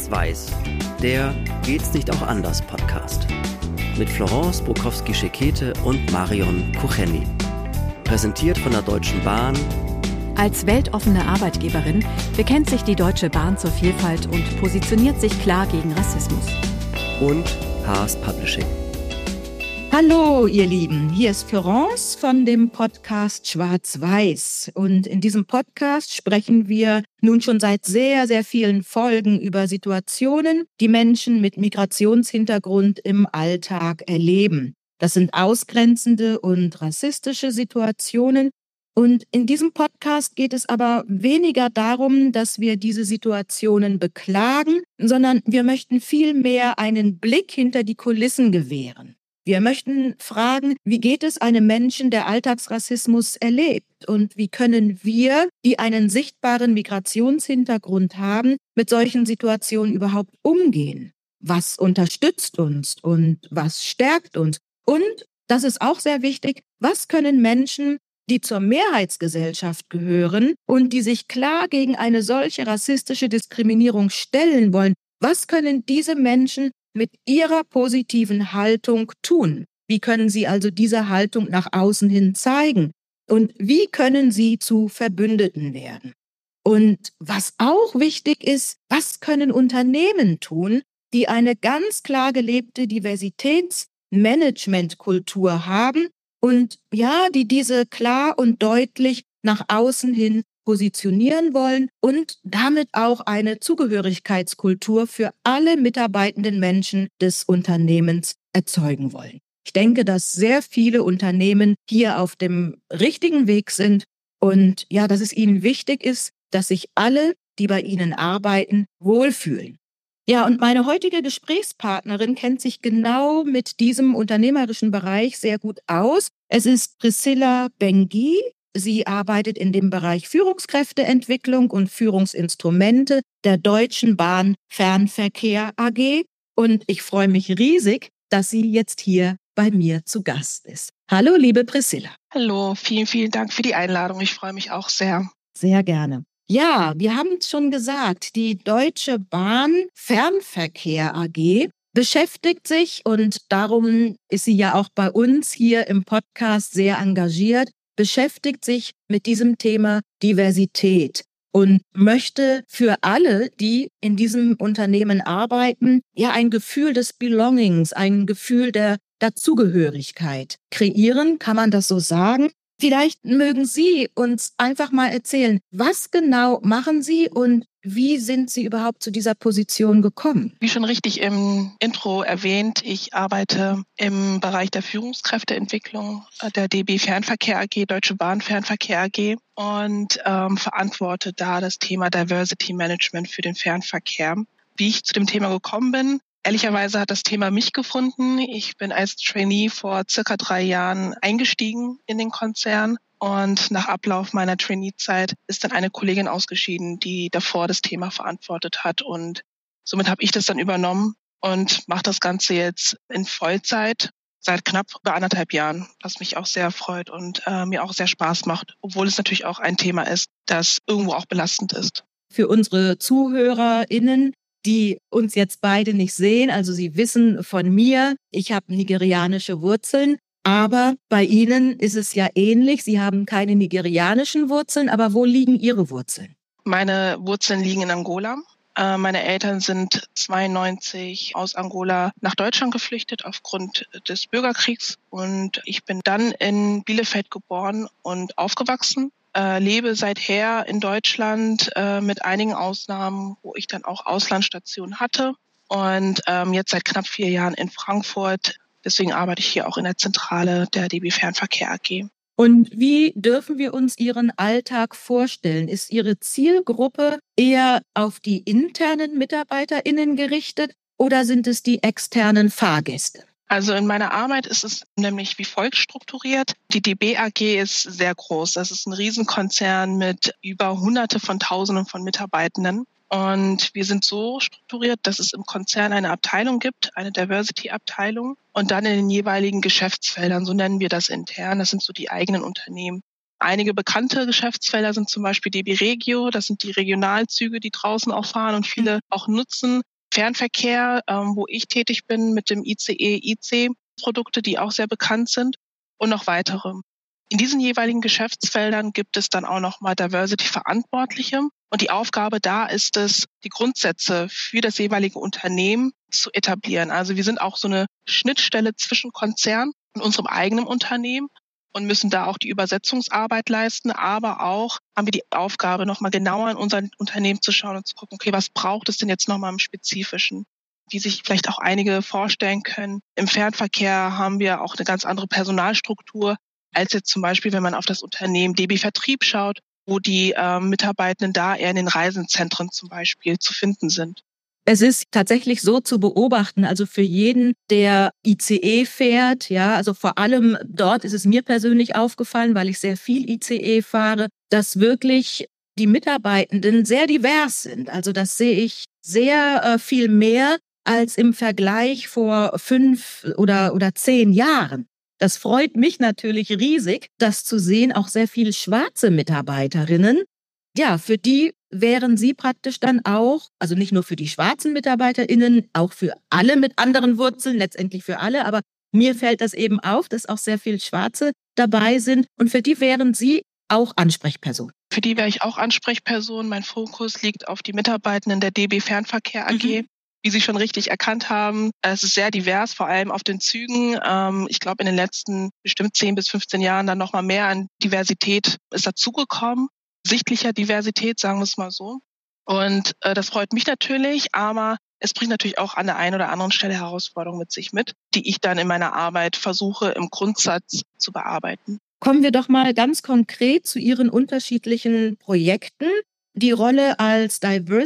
Schwarz-Weiß, der Geht's nicht auch anders Podcast. Mit Florence Bukowski-Schekete und Marion Kucheni. Präsentiert von der Deutschen Bahn. Als weltoffene Arbeitgeberin bekennt sich die Deutsche Bahn zur Vielfalt und positioniert sich klar gegen Rassismus. Und Haas Publishing. Hallo ihr Lieben, hier ist Florence von dem Podcast Schwarz-Weiß und in diesem Podcast sprechen wir nun schon seit sehr, sehr vielen Folgen über Situationen, die Menschen mit Migrationshintergrund im Alltag erleben. Das sind ausgrenzende und rassistische Situationen und in diesem Podcast geht es aber weniger darum, dass wir diese Situationen beklagen, sondern wir möchten vielmehr einen Blick hinter die Kulissen gewähren. Wir möchten fragen, wie geht es einem Menschen, der Alltagsrassismus erlebt? Und wie können wir, die einen sichtbaren Migrationshintergrund haben, mit solchen Situationen überhaupt umgehen? Was unterstützt uns und was stärkt uns? Und, das ist auch sehr wichtig, was können Menschen, die zur Mehrheitsgesellschaft gehören und die sich klar gegen eine solche rassistische Diskriminierung stellen wollen, was können diese Menschen mit ihrer positiven Haltung tun? Wie können sie also diese Haltung nach außen hin zeigen? Und wie können sie zu Verbündeten werden? Und was auch wichtig ist, was können Unternehmen tun, die eine ganz klar gelebte Diversitätsmanagementkultur haben und ja, die diese klar und deutlich nach außen hin positionieren wollen und damit auch eine Zugehörigkeitskultur für alle mitarbeitenden Menschen des Unternehmens erzeugen wollen. Ich denke, dass sehr viele Unternehmen hier auf dem richtigen Weg sind und ja, dass es ihnen wichtig ist, dass sich alle, die bei ihnen arbeiten, wohlfühlen. Ja, und meine heutige Gesprächspartnerin kennt sich genau mit diesem unternehmerischen Bereich sehr gut aus. Es ist Priscilla Benguy. Sie arbeitet in dem Bereich Führungskräfteentwicklung und Führungsinstrumente der Deutschen Bahn Fernverkehr AG. Und ich freue mich riesig, dass sie jetzt hier bei mir zu Gast ist. Hallo, liebe Priscilla. Hallo, vielen, vielen Dank für die Einladung. Ich freue mich auch sehr. Sehr gerne. Ja, wir haben es schon gesagt, die Deutsche Bahn Fernverkehr AG beschäftigt sich, und darum ist sie ja auch bei uns hier im Podcast sehr engagiert, beschäftigt sich mit diesem Thema Diversität und möchte für alle, die in diesem Unternehmen arbeiten, ja ein Gefühl des Belongings, ein Gefühl der Dazugehörigkeit kreieren, kann man das so sagen? Vielleicht mögen Sie uns einfach mal erzählen, was genau machen Sie und wie sind Sie überhaupt zu dieser Position gekommen? Wie schon richtig im Intro erwähnt, ich arbeite im Bereich der Führungskräfteentwicklung der DB Fernverkehr AG, Deutsche Bahn Fernverkehr AG und verantworte da das Thema Diversity Management für den Fernverkehr. Wie ich zu dem Thema gekommen bin, ehrlicherweise hat das Thema mich gefunden. Ich bin als Trainee vor circa 3 Jahren eingestiegen in den Konzern. Und nach Ablauf meiner Trainee-Zeit ist dann eine Kollegin ausgeschieden, die davor das Thema verantwortet hat. Und somit habe ich das dann übernommen und mache das Ganze jetzt in Vollzeit seit knapp über 1,5 Jahren, was mich auch sehr freut und mir auch sehr Spaß macht, obwohl es natürlich auch ein Thema ist, das irgendwo auch belastend ist. Für unsere ZuhörerInnen, die uns jetzt beide nicht sehen, also Sie wissen von mir, ich habe nigerianische Wurzeln. Aber bei Ihnen ist es ja ähnlich. Sie haben keine nigerianischen Wurzeln, aber wo liegen Ihre Wurzeln? Meine Wurzeln liegen in Angola. Meine Eltern sind 1992 aus Angola nach Deutschland geflüchtet aufgrund des Bürgerkriegs. Und ich bin dann in Bielefeld geboren und aufgewachsen. Lebe seither in Deutschland mit einigen Ausnahmen, wo ich dann auch Auslandsstationen hatte. Und jetzt seit knapp 4 Jahren in Frankfurt. Deswegen arbeite ich hier auch in der Zentrale der DB Fernverkehr AG. Und wie dürfen wir uns Ihren Alltag vorstellen? Ist Ihre Zielgruppe eher auf die internen MitarbeiterInnen gerichtet oder sind es die externen Fahrgäste? Also in meiner Arbeit ist es nämlich wie folgt strukturiert. Die DB AG ist sehr groß. Das ist ein Riesenkonzern mit über Hunderte von Tausenden von Mitarbeitenden. Und wir sind so strukturiert, dass es im Konzern eine Abteilung gibt, eine Diversity-Abteilung und dann in den jeweiligen Geschäftsfeldern, so nennen wir das intern, das sind so die eigenen Unternehmen. Einige bekannte Geschäftsfelder sind zum Beispiel DB Regio, das sind die Regionalzüge, die draußen auch fahren und viele auch nutzen. Fernverkehr, wo ich tätig bin, mit dem ICE, IC-Produkte, die auch sehr bekannt sind und noch weitere. In diesen jeweiligen Geschäftsfeldern gibt es dann auch nochmal Diversity-Verantwortliche. Und die Aufgabe da ist es, die Grundsätze für das jeweilige Unternehmen zu etablieren. Also wir sind auch so eine Schnittstelle zwischen Konzern und unserem eigenen Unternehmen und müssen da auch die Übersetzungsarbeit leisten. Aber auch haben wir die Aufgabe, nochmal genauer in unser Unternehmen zu schauen und zu gucken, okay, was braucht es denn jetzt nochmal im Spezifischen? Wie sich vielleicht auch einige vorstellen können. Im Fernverkehr haben wir auch eine ganz andere Personalstruktur, als jetzt zum Beispiel, wenn man auf das Unternehmen DB Vertrieb schaut, wo die Mitarbeitenden da eher in den Reisenzentren zum Beispiel zu finden sind. Es ist tatsächlich so zu beobachten, also für jeden, der ICE fährt, ja, also vor allem dort ist es mir persönlich aufgefallen, weil ich sehr viel ICE fahre, dass wirklich die Mitarbeitenden sehr divers sind. Also das sehe ich sehr viel mehr als im Vergleich vor 5 oder 10 Jahren. Das freut mich natürlich riesig, das zu sehen, auch sehr viele schwarze Mitarbeiterinnen. Ja, für die wären Sie praktisch dann auch, also nicht nur für die schwarzen MitarbeiterInnen, auch für alle mit anderen Wurzeln, letztendlich für alle, aber mir fällt das eben auf, dass auch sehr viele Schwarze dabei sind und für die wären Sie auch Ansprechperson. Für die wäre ich auch Ansprechperson. Mein Fokus liegt auf die Mitarbeitenden der DB Fernverkehr AG. Wie Sie schon richtig erkannt haben, es ist sehr divers, vor allem auf den Zügen. Ich glaube, in den letzten bestimmt 10 bis 15 Jahren dann nochmal mehr an Diversität ist dazugekommen. Sichtlicher Diversität, sagen wir es mal so. Und das freut mich natürlich, aber es bringt natürlich auch an der einen oder anderen Stelle Herausforderungen mit sich mit, die ich dann in meiner Arbeit versuche, im Grundsatz zu bearbeiten. Kommen wir doch mal ganz konkret zu Ihren unterschiedlichen Projekten. Die Rolle als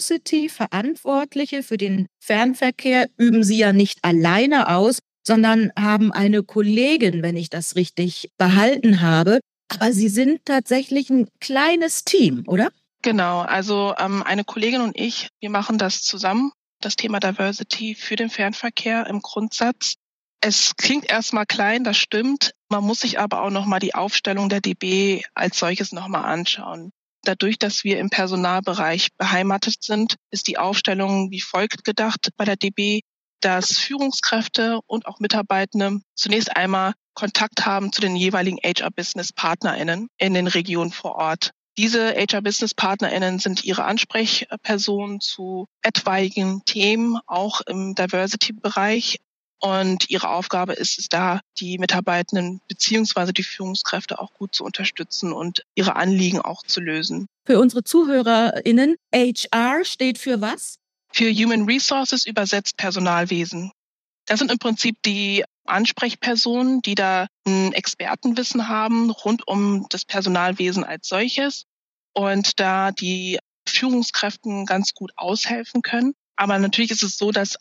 Diversity-Verantwortliche für den Fernverkehr üben Sie ja nicht alleine aus, sondern haben eine Kollegin, wenn ich das richtig behalten habe. Aber Sie sind tatsächlich ein kleines Team, oder? Genau, also eine Kollegin und ich, wir machen das zusammen, das Thema Diversity für den Fernverkehr im Grundsatz. Es klingt erstmal klein, das stimmt. Man muss sich aber auch nochmal die Aufstellung der DB als solches nochmal anschauen. Dadurch, dass wir im Personalbereich beheimatet sind, ist die Aufstellung wie folgt gedacht bei der DB, dass Führungskräfte und auch Mitarbeitende zunächst einmal Kontakt haben zu den jeweiligen HR-Business-PartnerInnen in den Regionen vor Ort. Diese HR-Business-PartnerInnen sind ihre Ansprechpersonen zu etwaigen Themen, auch im Diversity-Bereich. Und ihre Aufgabe ist es da, die Mitarbeitenden bzw. die Führungskräfte auch gut zu unterstützen und ihre Anliegen auch zu lösen. Für unsere ZuhörerInnen, HR steht für was? Für Human Resources übersetzt Personalwesen. Das sind im Prinzip die Ansprechpersonen, die da ein Expertenwissen haben rund um das Personalwesen als solches und da die Führungskräften ganz gut aushelfen können. Aber natürlich ist es so, dass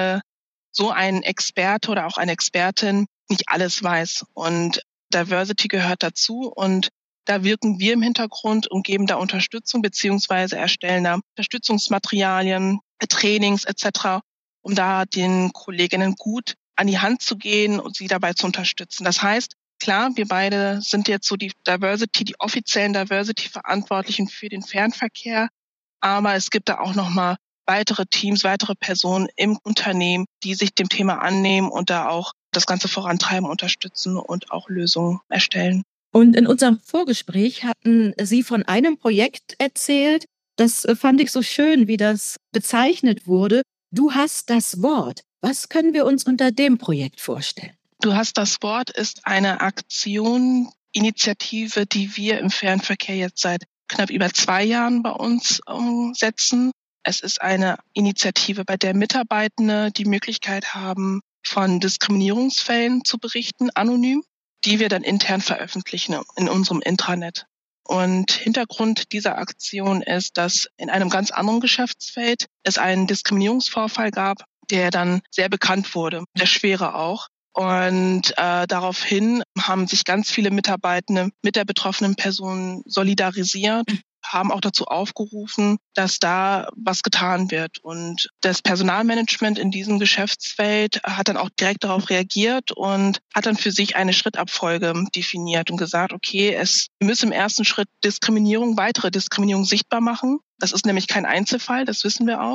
so ein Experte oder auch eine Expertin nicht alles weiß. Und Diversity gehört dazu und da wirken wir im Hintergrund und geben da Unterstützung beziehungsweise erstellen da Unterstützungsmaterialien, Trainings etc., um da den Kolleginnen gut an die Hand zu gehen und sie dabei zu unterstützen. Das heißt, klar, wir beide sind jetzt so die offiziellen Diversity-Verantwortlichen für den Fernverkehr, aber es gibt da auch nochmal weitere Teams, weitere Personen im Unternehmen, die sich dem Thema annehmen und da auch das Ganze vorantreiben, unterstützen und auch Lösungen erstellen. Und in unserem Vorgespräch hatten Sie von einem Projekt erzählt. Das fand ich so schön, wie das bezeichnet wurde. Du hast das Wort. Was können wir uns unter dem Projekt vorstellen? Du hast das Wort ist eine Aktion, Initiative, die wir im Fernverkehr jetzt seit knapp über 2 Jahren bei uns umsetzen. Es ist eine Initiative, bei der Mitarbeitende die Möglichkeit haben, von Diskriminierungsfällen zu berichten, anonym, die wir dann intern veröffentlichen in unserem Intranet. Und Hintergrund dieser Aktion ist, dass in einem ganz anderen Geschäftsfeld es einen Diskriminierungsvorfall gab, der dann sehr bekannt wurde, der schwere auch. Und daraufhin haben sich ganz viele Mitarbeitende mit der betroffenen Person solidarisiert, haben auch dazu aufgerufen, dass da was getan wird. Und das Personalmanagement in diesem Geschäftsfeld hat dann auch direkt darauf reagiert und hat dann für sich eine Schrittabfolge definiert und gesagt, okay, wir müssen im ersten Schritt weitere Diskriminierung sichtbar machen. Das ist nämlich kein Einzelfall, das wissen wir auch.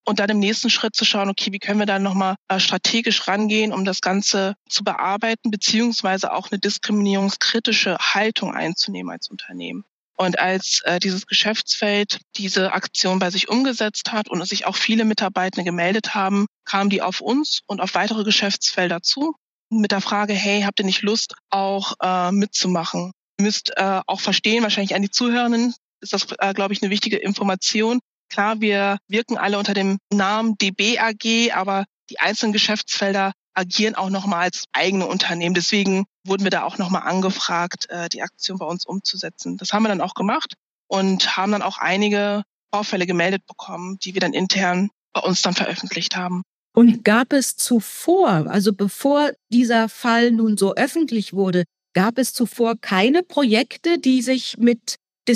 und dann im nächsten Schritt zu schauen, okay, wie können wir da nochmal strategisch rangehen, um das Ganze zu bearbeiten, beziehungsweise auch eine diskriminierungskritische Haltung einzunehmen als Unternehmen. Und als dieses Geschäftsfeld diese Aktion bei sich umgesetzt hat und sich auch viele Mitarbeitende gemeldet haben, kamen die auf uns und auf weitere Geschäftsfelder zu mit der Frage, hey, habt ihr nicht Lust, auch mitzumachen? Ihr müsst auch verstehen, wahrscheinlich an die Zuhörenden ist das, glaube ich, eine wichtige Information. Klar, wir wirken alle unter dem Namen DB AG, aber die einzelnen Geschäftsfelder agieren auch nochmal als eigene Unternehmen. Deswegen wurden wir da auch nochmal angefragt, die Aktion bei uns umzusetzen. Das haben wir dann auch gemacht und haben dann auch einige Vorfälle gemeldet bekommen, die wir dann intern bei uns dann veröffentlicht haben. Und gab es zuvor, also bevor dieser Fall nun so öffentlich wurde, gab es zuvor keine Projekte, die sich mit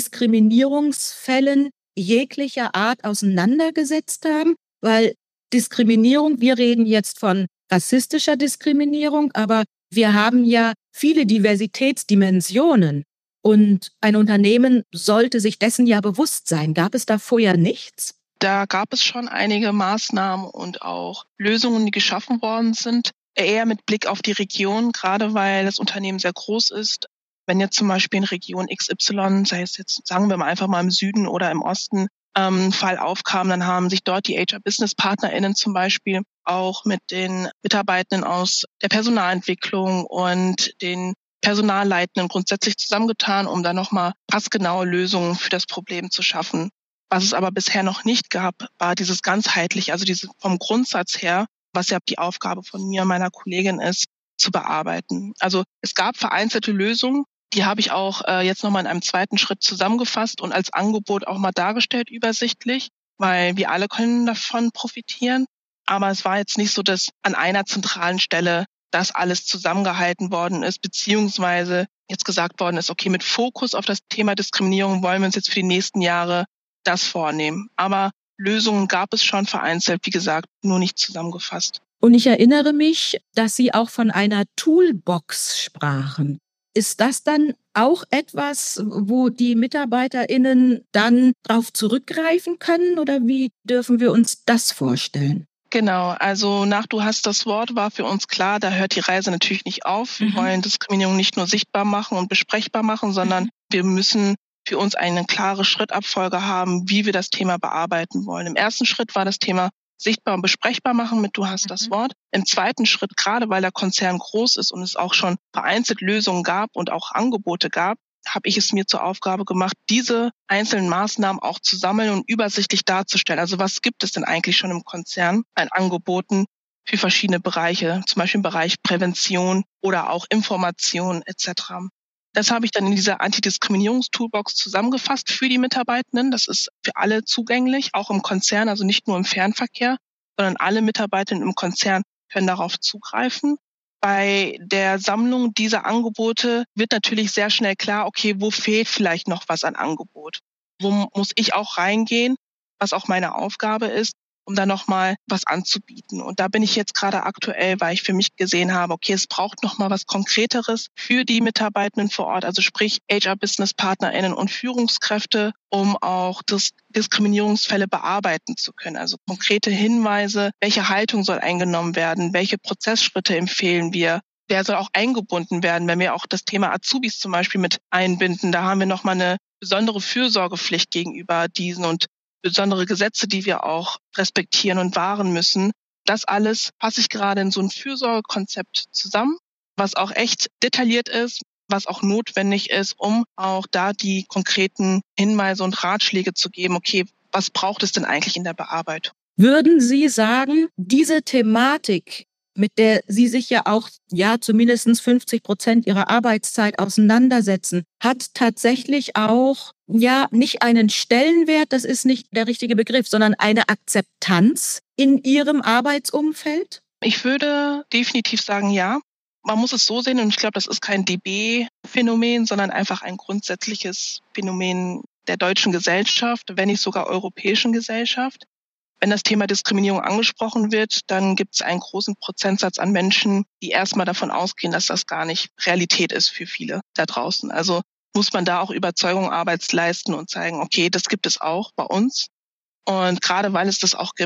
Diskriminierungsfällen jeglicher Art auseinandergesetzt haben? Weil Diskriminierung, wir reden jetzt von rassistischer Diskriminierung, aber wir haben ja viele Diversitätsdimensionen und ein Unternehmen sollte sich dessen ja bewusst sein. Gab es da vorher nichts? Da gab es schon einige Maßnahmen und auch Lösungen, die geschaffen worden sind, eher mit Blick auf die Region, gerade weil das Unternehmen sehr groß ist. Wenn jetzt zum Beispiel in Region XY, sei es jetzt, sagen wir mal einfach mal im Süden oder im Osten, Fall aufkam, dann haben sich dort die HR-Business-PartnerInnen zum Beispiel auch mit den Mitarbeitenden aus der Personalentwicklung und den Personalleitenden grundsätzlich zusammengetan, um da nochmal passgenaue Lösungen für das Problem zu schaffen. Was es aber bisher noch nicht gab, war dieses ganzheitlich, also diese vom Grundsatz her, was ja die Aufgabe von mir und meiner Kollegin ist, zu bearbeiten. Also es gab vereinzelte Lösungen, die habe ich auch jetzt nochmal in einem zweiten Schritt zusammengefasst und als Angebot auch mal dargestellt, übersichtlich, weil wir alle können davon profitieren. Aber es war jetzt nicht so, dass an einer zentralen Stelle das alles zusammengehalten worden ist, beziehungsweise jetzt gesagt worden ist, okay, mit Fokus auf das Thema Diskriminierung wollen wir uns jetzt für die nächsten Jahre das vornehmen. Aber Lösungen gab es schon vereinzelt, wie gesagt, nur nicht zusammengefasst. Und ich erinnere mich, dass Sie auch von einer Toolbox sprachen. Ist das dann auch etwas, wo die MitarbeiterInnen dann darauf zurückgreifen können oder wie dürfen wir uns das vorstellen? Genau, also nach Du hast das Wort war für uns klar, da hört die Reise natürlich nicht auf. Wir wollen Diskriminierung nicht nur sichtbar machen und besprechbar machen, sondern wir müssen für uns eine klare Schrittabfolge haben, wie wir das Thema bearbeiten wollen. Im ersten Schritt war das Thema sichtbar und besprechbar machen mit Du hast das Wort. Im zweiten Schritt, gerade weil der Konzern groß ist und es auch schon vereinzelt Lösungen gab und auch Angebote gab, habe ich es mir zur Aufgabe gemacht, diese einzelnen Maßnahmen auch zu sammeln und übersichtlich darzustellen. Also was gibt es denn eigentlich schon im Konzern an Angeboten für verschiedene Bereiche, zum Beispiel im Bereich Prävention oder auch Information etc. Das habe ich dann in dieser Antidiskriminierungstoolbox zusammengefasst für die Mitarbeitenden. Das ist für alle zugänglich, auch im Konzern, also nicht nur im Fernverkehr, sondern alle Mitarbeitenden im Konzern können darauf zugreifen. Bei der Sammlung dieser Angebote wird natürlich sehr schnell klar, okay, wo fehlt vielleicht noch was an Angebot? Wo muss ich auch reingehen, was auch meine Aufgabe ist, um da nochmal was anzubieten. Und da bin ich jetzt gerade aktuell, weil ich für mich gesehen habe, okay, es braucht nochmal was Konkreteres für die Mitarbeitenden vor Ort, also sprich HR-Business-PartnerInnen und Führungskräfte, um auch Diskriminierungsfälle bearbeiten zu können. Also konkrete Hinweise, welche Haltung soll eingenommen werden, welche Prozessschritte empfehlen wir, wer soll auch eingebunden werden, wenn wir auch das Thema Azubis zum Beispiel mit einbinden. Da haben wir nochmal eine besondere Fürsorgepflicht gegenüber diesen und besondere Gesetze, die wir auch respektieren und wahren müssen. Das alles passe ich gerade in so ein Fürsorgekonzept zusammen, was auch echt detailliert ist, was auch notwendig ist, um auch da die konkreten Hinweise und Ratschläge zu geben, okay, was braucht es denn eigentlich in der Bearbeitung? Würden Sie sagen, diese Thematik, mit der Sie sich ja auch zumindest 50% Ihrer Arbeitszeit auseinandersetzen, hat tatsächlich auch nicht einen Stellenwert, das ist nicht der richtige Begriff, sondern eine Akzeptanz in Ihrem Arbeitsumfeld? Ich würde definitiv sagen, ja. Man muss es so sehen, und ich glaube, das ist kein DB-Phänomen, sondern einfach ein grundsätzliches Phänomen der deutschen Gesellschaft, wenn nicht sogar europäischen Gesellschaft. Wenn das Thema Diskriminierung angesprochen wird, dann gibt es einen großen Prozentsatz an Menschen, die erstmal davon ausgehen, dass das gar nicht Realität ist für viele da draußen. Also muss man da auch Überzeugung Arbeit leisten und zeigen, okay, das gibt es auch bei uns. Und gerade weil es das auch gibt,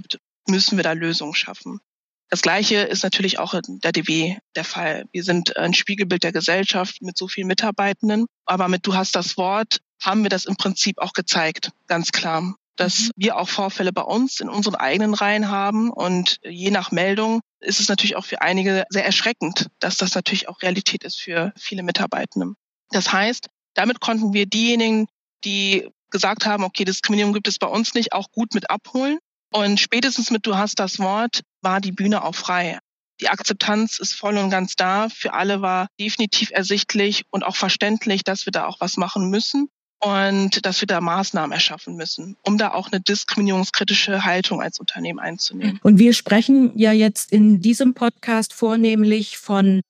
müssen wir da Lösungen schaffen. Das Gleiche ist natürlich auch in der DB der Fall. Wir sind ein Spiegelbild der Gesellschaft mit so vielen Mitarbeitenden. Aber mit Du hast das Wort haben wir das im Prinzip auch gezeigt, ganz klar. Dass wir auch Vorfälle bei uns in unseren eigenen Reihen haben. Und je nach Meldung ist es natürlich auch für einige sehr erschreckend, dass das natürlich auch Realität ist für viele Mitarbeitende. Das heißt, damit konnten wir diejenigen, die gesagt haben, okay, Diskriminierung gibt es bei uns nicht, auch gut mit abholen. Und spätestens mit Du hast das Wort war die Bühne auch frei. Die Akzeptanz ist voll und ganz da. Für alle war definitiv ersichtlich und auch verständlich, dass wir da auch was machen müssen und dass wir da Maßnahmen erschaffen müssen, um da auch eine diskriminierungskritische Haltung als Unternehmen einzunehmen. Und wir sprechen ja jetzt in diesem Podcast vornehmlich von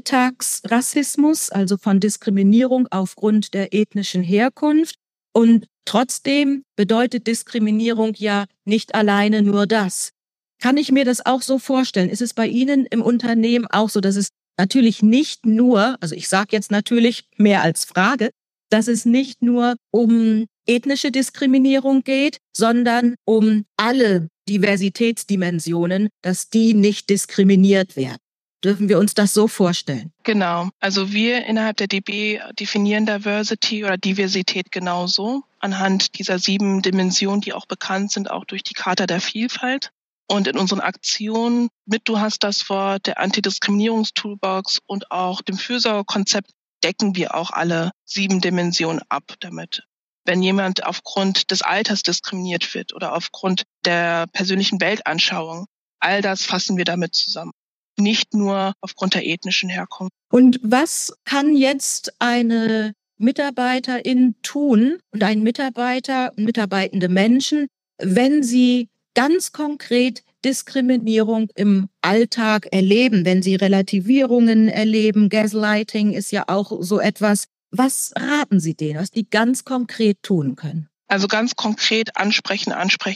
Alltagsrassismus, also von Diskriminierung aufgrund der ethnischen Herkunft. Und trotzdem bedeutet Diskriminierung ja nicht alleine nur das. Kann ich mir das auch so vorstellen? Ist es bei Ihnen im Unternehmen auch so, dass es natürlich nicht nur, also ich sage jetzt natürlich mehr als Frage, dass es nicht nur um ethnische Diskriminierung geht, sondern um alle Diversitätsdimensionen, dass die nicht diskriminiert werden? Dürfen wir uns das so vorstellen? Genau. Also wir innerhalb der DB definieren Diversity oder Diversität genauso anhand dieser 7 Dimensionen, die auch bekannt sind, auch durch die Charta der Vielfalt. Und in unseren Aktionen mit Du hast das Wort, der Antidiskriminierungstoolbox und auch dem Fürsorgekonzept decken wir auch alle 7 Dimensionen ab damit. Wenn jemand aufgrund des Alters diskriminiert wird oder aufgrund der persönlichen Weltanschauung, all das fassen wir damit zusammen. Nicht nur aufgrund der ethnischen Herkunft. Und was kann jetzt eine Mitarbeiterin tun und ein Mitarbeiter, mitarbeitende Menschen, wenn sie ganz konkret Diskriminierung im Alltag erleben, wenn sie Relativierungen erleben? Gaslighting ist ja auch so etwas. Was raten Sie denen, was die ganz konkret tun können? Also ganz konkret ansprechen.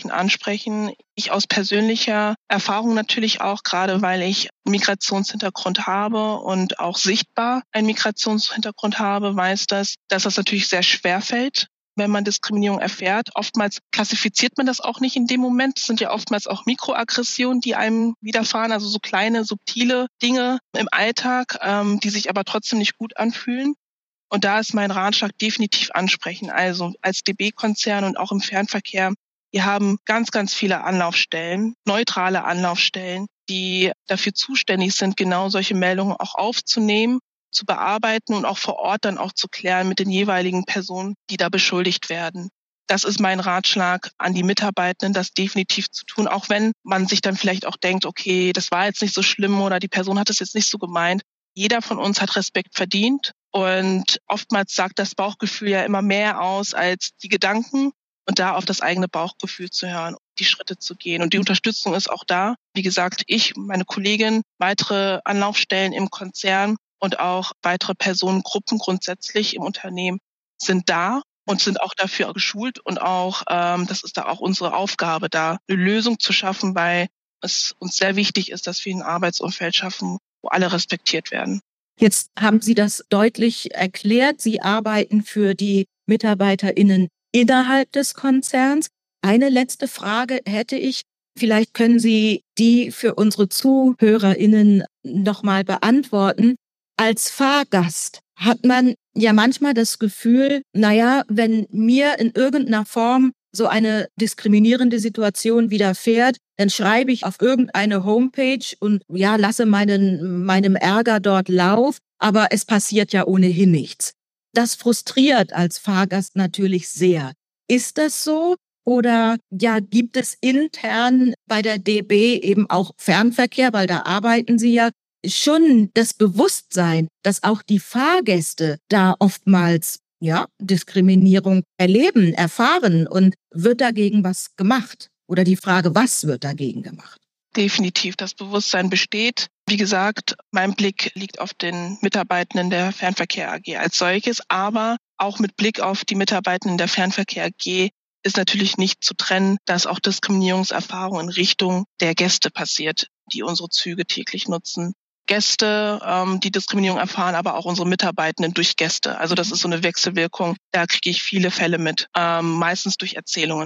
Ich aus persönlicher Erfahrung natürlich auch, gerade weil ich einen Migrationshintergrund habe und auch sichtbar einen Migrationshintergrund habe, weiß dass das natürlich sehr schwer fällt, wenn man Diskriminierung erfährt. Oftmals klassifiziert man das auch nicht in dem Moment. Es sind ja oftmals auch Mikroaggressionen, die einem widerfahren, also so kleine, subtile Dinge im Alltag, die sich aber trotzdem nicht gut anfühlen. Und da ist mein Ratschlag definitiv ansprechen. Also als DB-Konzern und auch im Fernverkehr, wir haben ganz, ganz viele Anlaufstellen, neutrale Anlaufstellen, die dafür zuständig sind, genau solche Meldungen auch aufzunehmen, zu bearbeiten und auch vor Ort dann auch zu klären mit den jeweiligen Personen, die da beschuldigt werden. Das ist mein Ratschlag an die Mitarbeitenden, das definitiv zu tun, auch wenn man sich dann vielleicht auch denkt, okay, das war jetzt nicht so schlimm oder die Person hat es jetzt nicht so gemeint. Jeder von uns hat Respekt verdient und oftmals sagt das Bauchgefühl ja immer mehr aus als die Gedanken und da auf das eigene Bauchgefühl zu hören, die Schritte zu gehen. Und die Unterstützung ist auch da. Wie gesagt, ich, meine Kollegin, weitere Anlaufstellen im Konzern und auch weitere Personengruppen grundsätzlich im Unternehmen sind da und sind auch dafür geschult und auch, das ist da auch unsere Aufgabe, da eine Lösung zu schaffen, weil es uns sehr wichtig ist, dass wir ein Arbeitsumfeld schaffen, wo alle respektiert werden. Jetzt haben Sie das deutlich erklärt. Sie arbeiten für die MitarbeiterInnen innerhalb des Konzerns. Eine letzte Frage hätte ich. Vielleicht können Sie die für unsere ZuhörerInnen nochmal beantworten. Als Fahrgast hat man ja manchmal das Gefühl, wenn mir in irgendeiner Form so eine diskriminierende Situation widerfährt, dann schreibe ich auf irgendeine Homepage und lasse meinem Ärger dort Lauf, aber es passiert ja ohnehin nichts. Das frustriert als Fahrgast natürlich sehr. Ist das so? Oder gibt es intern bei der DB eben auch Fernverkehr, weil da arbeiten Sie ja, schon das Bewusstsein, dass auch die Fahrgäste da oftmals Diskriminierung erfahren und wird dagegen was gemacht? Oder die Frage, was wird dagegen gemacht? Definitiv, das Bewusstsein besteht. Wie gesagt, mein Blick liegt auf den Mitarbeitenden der Fernverkehr AG als solches, aber auch mit Blick auf die Mitarbeitenden der Fernverkehr AG ist natürlich nicht zu trennen, dass auch Diskriminierungserfahrung in Richtung der Gäste passiert, die unsere Züge täglich nutzen. Gäste, die Diskriminierung erfahren, aber auch unsere Mitarbeitenden durch Gäste. Also das ist so eine Wechselwirkung. Da kriege ich viele Fälle mit, meistens durch Erzählungen.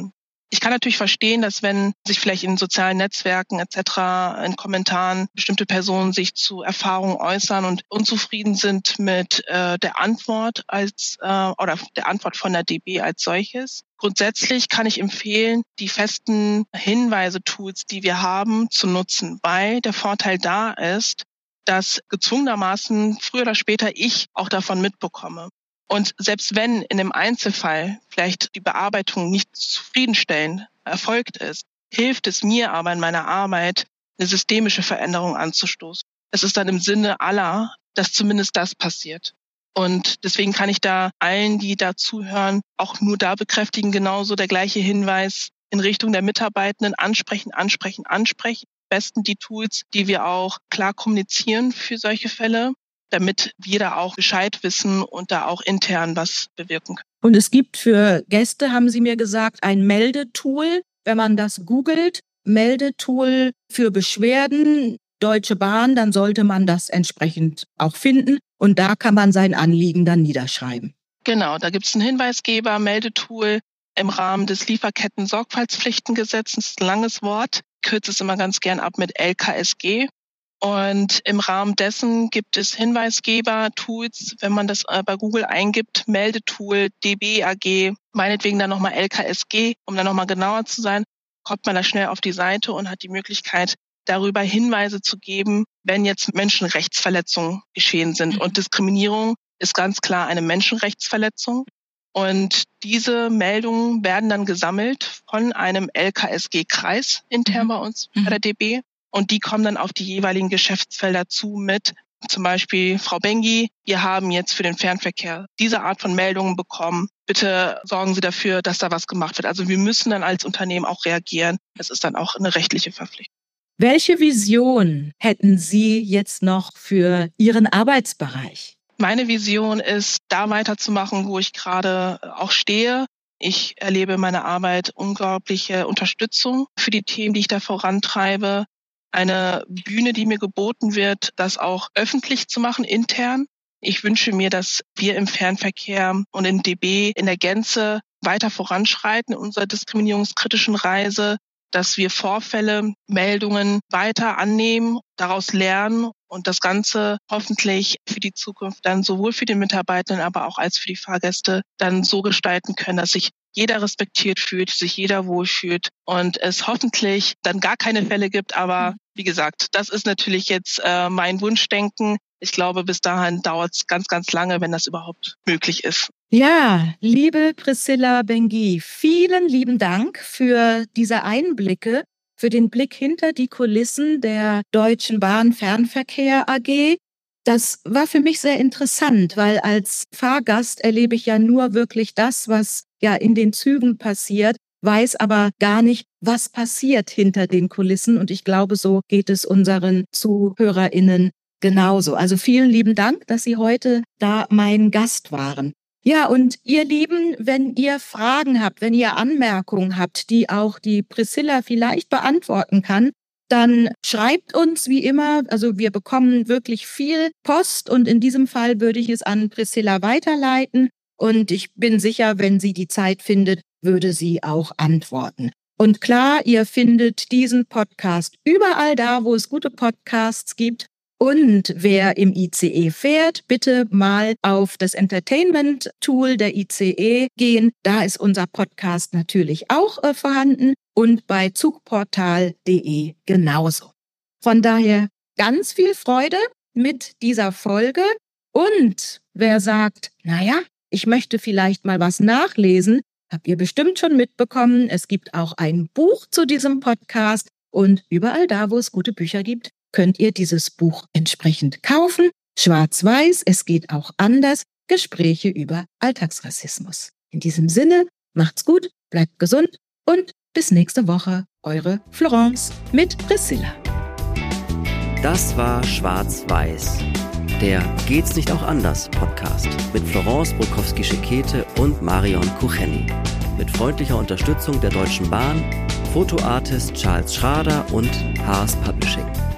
Ich kann natürlich verstehen, dass wenn sich vielleicht in sozialen Netzwerken etc. in Kommentaren bestimmte Personen sich zu Erfahrungen äußern und unzufrieden sind mit der Antwort oder der Antwort von der DB als solches. Grundsätzlich kann ich empfehlen, die festen Hinweise-Tools, die wir haben, zu nutzen, weil der Vorteil da ist, dass gezwungenermaßen früher oder später ich auch davon mitbekomme. Und selbst wenn in dem Einzelfall vielleicht die Bearbeitung nicht zufriedenstellend erfolgt ist, hilft es mir aber in meiner Arbeit, eine systemische Veränderung anzustoßen. Es ist dann im Sinne aller, dass zumindest das passiert. Und deswegen kann ich da allen, die da zuhören, auch nur da bekräftigen, genauso der gleiche Hinweis in Richtung der Mitarbeitenden: ansprechen. Am besten die Tools, die wir auch klar kommunizieren für solche Fälle, damit wir da auch Bescheid wissen und da auch intern was bewirken können. Und es gibt für Gäste, haben Sie mir gesagt, ein Meldetool, wenn man das googelt, Meldetool für Beschwerden, Deutsche Bahn, dann sollte man das entsprechend auch finden und da kann man sein Anliegen dann niederschreiben. Genau, da gibt es einen Hinweisgeber, Meldetool im Rahmen des Lieferketten-Sorgfaltspflichtengesetzes, das ist ein langes Wort, ich kürze es immer ganz gern ab mit LKSG. Und im Rahmen dessen gibt es Hinweisgeber-Tools, wenn man das bei Google eingibt, Meldetool, DB AG, meinetwegen dann nochmal LKSG, um dann nochmal genauer zu sein, kommt man da schnell auf die Seite und hat die Möglichkeit, darüber Hinweise zu geben, wenn jetzt Menschenrechtsverletzungen geschehen sind. Und Diskriminierung ist ganz klar eine Menschenrechtsverletzung. Und diese Meldungen werden dann gesammelt von einem LKSG-Kreis intern bei uns bei der DB. Und die kommen dann auf die jeweiligen Geschäftsfelder zu mit, zum Beispiel: Frau Bengi, wir haben jetzt für den Fernverkehr diese Art von Meldungen bekommen. Bitte sorgen Sie dafür, dass da was gemacht wird. Also wir müssen dann als Unternehmen auch reagieren. Das ist dann auch eine rechtliche Verpflichtung. Welche Vision hätten Sie jetzt noch für Ihren Arbeitsbereich? Meine Vision ist, da weiterzumachen, wo ich gerade auch stehe. Ich erlebe in meiner Arbeit unglaubliche Unterstützung für die Themen, die ich da vorantreibe. Eine Bühne, die mir geboten wird, das auch öffentlich zu machen, intern. Ich wünsche mir, dass wir im Fernverkehr und in DB in der Gänze weiter voranschreiten in unserer diskriminierungskritischen Reise, dass wir Vorfälle, Meldungen weiter annehmen, daraus lernen und das Ganze hoffentlich für die Zukunft dann sowohl für die Mitarbeitenden, aber auch als für die Fahrgäste dann so gestalten können, dass sich jeder respektiert fühlt, sich jeder wohlfühlt und es hoffentlich dann gar keine Fälle gibt. Aber wie gesagt, das ist natürlich jetzt mein Wunschdenken. Ich glaube, bis dahin dauert es ganz, ganz lange, wenn das überhaupt möglich ist. Ja, liebe Priscilla Bengi, vielen lieben Dank für diese Einblicke, für den Blick hinter die Kulissen der Deutschen Bahn Fernverkehr AG. Das war für mich sehr interessant, weil als Fahrgast erlebe ich ja nur wirklich das, was ja in den Zügen passiert, weiß aber gar nicht, was passiert hinter den Kulissen. Und ich glaube, so geht es unseren ZuhörerInnen genauso. Also vielen lieben Dank, dass Sie heute da mein Gast waren. Ja, und ihr Lieben, wenn ihr Fragen habt, wenn ihr Anmerkungen habt, die auch die Priscilla vielleicht beantworten kann, dann schreibt uns wie immer. Also wir bekommen wirklich viel Post und in diesem Fall würde ich es an Priscilla weiterleiten. Und ich bin sicher, wenn sie die Zeit findet, würde sie auch antworten. Und klar, ihr findet diesen Podcast überall da, wo es gute Podcasts gibt. Und wer im ICE fährt, bitte mal auf das Entertainment-Tool der ICE gehen. Da ist unser Podcast natürlich auch vorhanden und bei zugportal.de genauso. Von daher ganz viel Freude mit dieser Folge. Und wer sagt, naja, ich möchte vielleicht mal was nachlesen, habt ihr bestimmt schon mitbekommen. Es gibt auch ein Buch zu diesem Podcast und überall da, wo es gute Bücher gibt, könnt ihr dieses Buch entsprechend kaufen. Schwarz-Weiß, es geht auch anders. Gespräche über Alltagsrassismus. In diesem Sinne, macht's gut, bleibt gesund und bis nächste Woche. Eure Florence mit Priscilla. Das war Schwarz-Weiß, der Geht's nicht auch anders Podcast mit Florence Brokowski-Schekete und Marion Kucheni. Mit freundlicher Unterstützung der Deutschen Bahn, Fotoartist Charles Schrader und Haas Publishing.